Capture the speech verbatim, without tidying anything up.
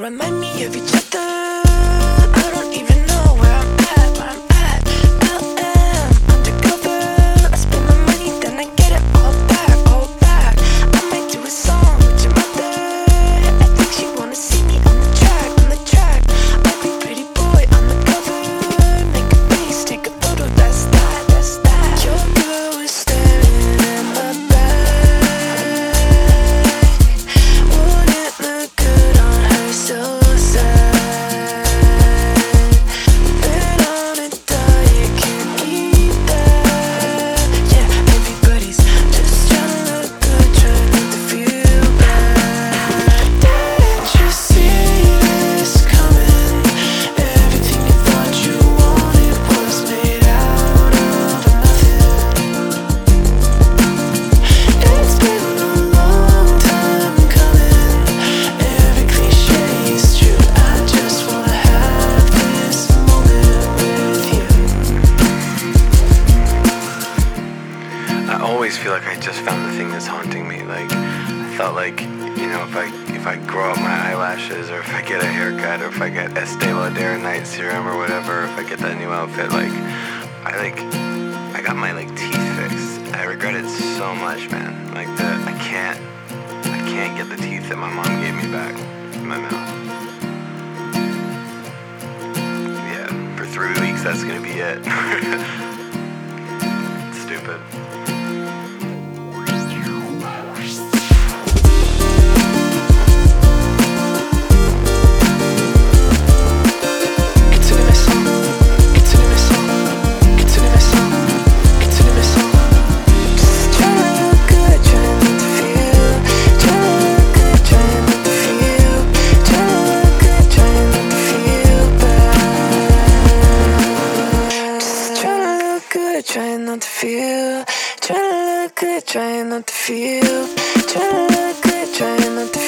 remind me of each other. I don't even know where I'm at, where I'm at. L M, undercover. I spend my money, then I get it all back, all back. I might do a song with your mother. I think she wanna see me on the track, on the track. I'll be pretty boy on the cover. Make a face, take a photo, that's that, that's that. Your girl was staring at my back. Wouldn't look good on her, so sad. Been on a diet, can't eat that. Yeah, everybody's just trying to look good, trying not to feel bad. Didn't you see this coming? Everything you thought you wanted was made out of nothing. It's been a long time coming. Every cliche is true. I just wanna have this moment with you. I always feel like I just found the thing that's haunting me. Like, I felt like, you know, if I if I grow out my eyelashes, or if I get a haircut, or if I get Estee Lauder night serum or whatever, if I get that new outfit, like, I like, I got my like teeth fixed. I regret it so much, man. Like the, I can't, I can't get the teeth that my mom gave me back in my mouth. Yeah, for three weeks that's gonna be it. Stupid. Continue mes sons, continue mes sons, continue mes sons, continue mes sons. Just tryna look good, trying not to feel. Tryna look good, trying not to feel. Tryna look good, trying not to feel bad. Just tryna look good, trying not to feel. Tryna look good, trying not to feel. Tryna look good, trying not to feel.